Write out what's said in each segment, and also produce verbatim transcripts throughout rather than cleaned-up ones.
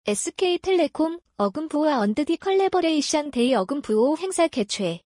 에스케이텔레콤 어금부와 언드디 컬래버레이션 데이 어금부 행사 개최.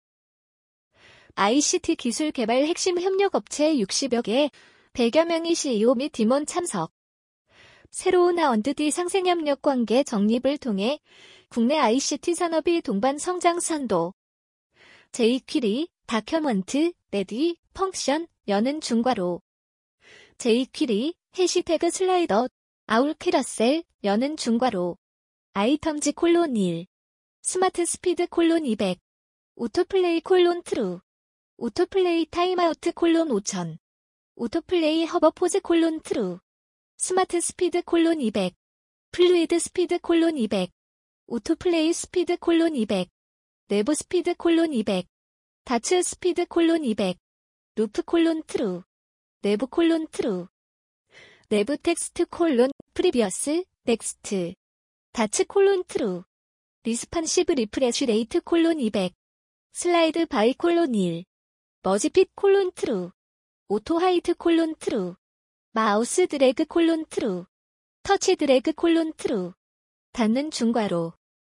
아이씨티 기술 개발 핵심 협력업체 육십여 개, 백여 명의 씨이오 및 임원 참석. 새로운 언드디 상생협력 관계 정립을 통해 국내 아이씨티 산업이 동반 성장 선도. 제이퀴리, 다큐먼트, 레디, 펑션, 여는 중괄호. 제이퀴리, 해시태그 슬라이더, 아울 캐러셀, 여는 중괄호. 아이텀즈 콜론 일. 스마트 스피드 콜론 이백. 오토플레이 콜론 트루. 오토플레이 타임아우트 콜론 오천. 오토플레이 허버포즈 콜론 트루. 스마트 스피드 콜론 이백. 플루이드 스피드 콜론 이백. 오토플레이 스피드 콜론 이백. 내부 스피드 콜론 이백. 다츠 스피드 콜론 이백. 루프 콜론 트루. 내부 콜론 트루. 내부 텍스트 콜론 프리비어스 넥스트. 다츠 콜론 트루. 리스판시브 리프레쉬 레이트 콜론 이백. 슬라이드 바이 콜론 일. 머지핏 콜론 트루. 오토 하이트 콜론 트루. 마우스 드래그 콜론 트루. 터치 드래그 콜론 트루. 닫는 중괄호.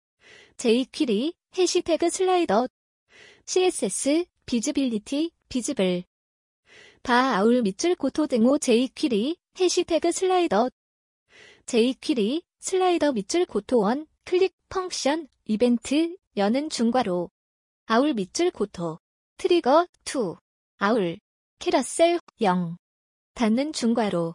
제이퀴리, 해시태그 슬라이더. 씨에스에스, 비즈빌리티, 비즈블. 바 아울 밑줄 고토 등호 제이퀴리, 해시태그 슬라이더. 제이퀴리, 슬라이더 밑줄 고토 원, 클릭, 펑션, 이벤트, 여는 중괄호. 아울 밑줄 고토. 트리거, 이. 아울. 캐러셀, 영. 닫는 중괄호.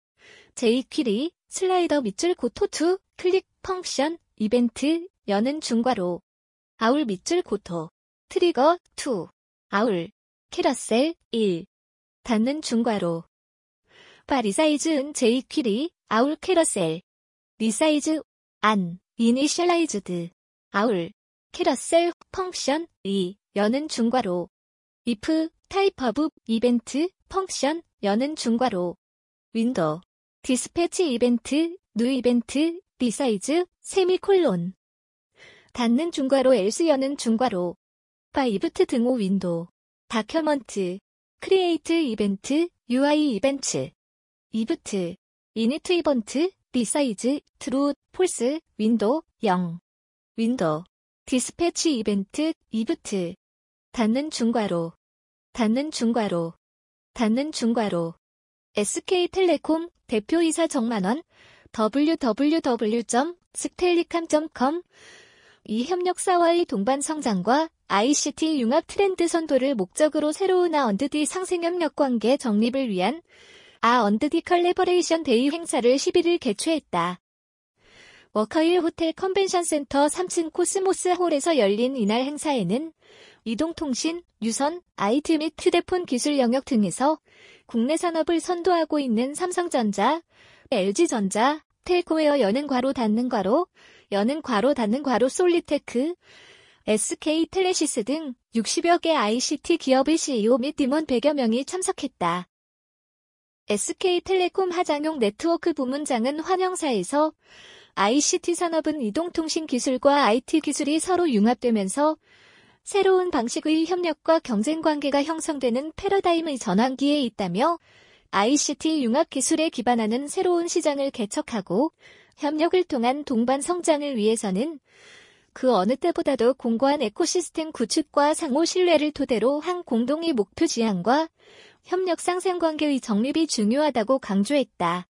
제이퀴리, 슬라이더 밑줄 고토 이, 클릭, 펑션, 이벤트, 여는 중괄호. 아울 밑줄 고토. 트리거, 이. 아울. 캐러셀, 일. 닫는 중괄호. 바 리사이즈은 제이퀴리, 아울 캐러셀. 리사이즈, 안, 이니셜라이즈드. 아울. 캐러셀, 펑션, 이, 여는 중괄호. if, 타입 오브, 이벤트, 펑션, 여는 중괄호. 윈도우. 디스패치 이벤트, 뉴 이벤트, 리사이즈, 세미콜론. 닫는 중괄호 else 여는 중괄호. 바 이브트 등호 윈도우. 다큐먼트. 크리에이트 이벤트, 유아이 이벤트. 이브트. 이니트 이벤트, 리사이즈, 트루, 폴스, 윈도우, 영. 윈도우. 디스패치 이벤트, 이브트. 닫는 중괄호. 닫는 중괄호. 닫는 중괄호. 에스케이텔레콤 대표이사 정만원. 더블유 더블유 더블유 점 스텔리캄 점 컴. 이 협력사와의 동반 성장과 아이씨티 융합 트렌드 선도를 목적으로 새로운 아 언드디 상생협력 관계 정립을 위한 아 언드디 컬래버레이션 데이 행사를 십일 일 개최했다. 워커힐 호텔 컨벤션센터 삼 층 코스모스 홀에서 열린 이날 행사에는 이동통신, 유선, 아이티 및 휴대폰 기술 영역 등에서 국내 산업을 선도하고 있는 삼성전자, 엘지전자, 텔코웨어 여는 괄호 닫는 괄호, 여는 괄호 닫는 괄호 솔리테크, 에스케이텔레시스 등 육십여 개 아이씨티 기업의 씨이오 및 임원 백여 명이 참석했다. 에스케이텔레콤 하장용 네트워크 부문장은 환영사에서 아이씨티 산업은 이동통신 기술과 아이티 기술이 서로 융합되면서 새로운 방식의 협력과 경쟁 관계가 형성되는 패러다임의 전환기에 있다며 아이씨티 융합 기술에 기반하는 새로운 시장을 개척하고 협력을 통한 동반 성장을 위해서는 그 어느 때보다도 공고한 에코시스템 구축과 상호 신뢰를 토대로 한 공동의 목표 지향과 협력 상생 관계의 정립이 중요하다고 강조했다.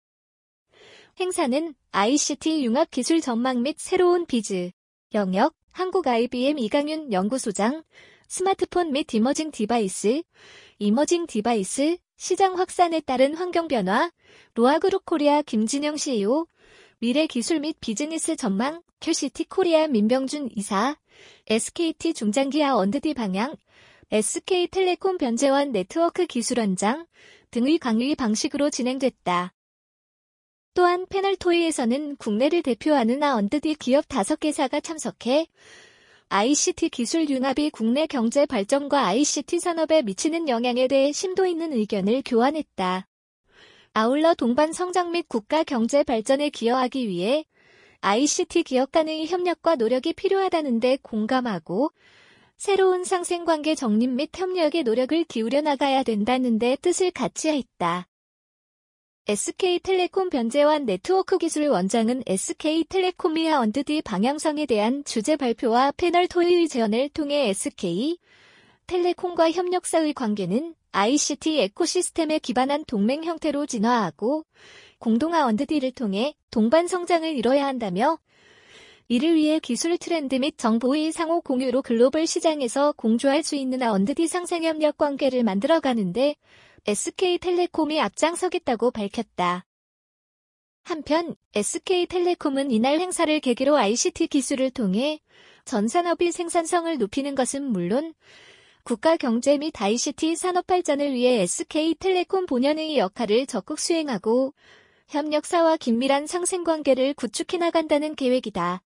행사는 아이씨티 융합 기술 전망 및 새로운 비즈 영역 한국 아이비엠 이강윤 연구소장, 스마트폰 및 이머징 디바이스, 이머징 디바이스, 시장 확산에 따른 환경 변화, 로아그룹 코리아 김진영 씨이오, 미래 기술 및 비즈니스 전망, 큐시티 코리아 민병준 이사, 에스케이티 중장기 아 언드디 방향, 에스케이텔레콤 변재원 네트워크 기술원장 등의 강의 방식으로 진행됐다. 또한 패널 토의에서는 국내를 대표하는 아 언드디 기업 다섯 개사가 참석해 아이씨티 기술 융합이 국내 경제 발전과 아이씨티 산업에 미치는 영향에 대해 심도 있는 의견을 교환했다. 아울러 동반 성장 및 국가 경제 발전에 기여하기 위해 아이씨티 기업 간의 협력과 노력이 필요하다는 데 공감하고 새로운 상생관계 정립 및 협력에 노력을 기울여 나가야 된다는 데 뜻을 같이 했다. 에스케이텔레콤 변재환 네트워크 기술 원장은 에스케이텔레콤이와 언드디 방향성에 대한 주제 발표와 패널 토의 제언을 통해 에스케이텔레콤과 협력사의 관계는 아이씨티 에코시스템에 기반한 동맹 형태로 진화하고 공동화 언드디를 통해 동반 성장을 이뤄야 한다며 이를 위해 기술 트렌드 및 정보의 상호 공유로 글로벌 시장에서 공조할 수 있는 언드디 상생 협력 관계를 만들어가는데 에스케이텔레콤이 앞장서겠다고 밝혔다. 한편 에스케이텔레콤은 이날 행사를 계기로 아이씨티 기술을 통해 전 산업의 생산성을 높이는 것은 물론 국가 경제 및 아이씨티 산업 발전을 위해 에스케이텔레콤 본연의 역할을 적극 수행하고 협력사와 긴밀한 상생관계를 구축해 나간다는 계획이다.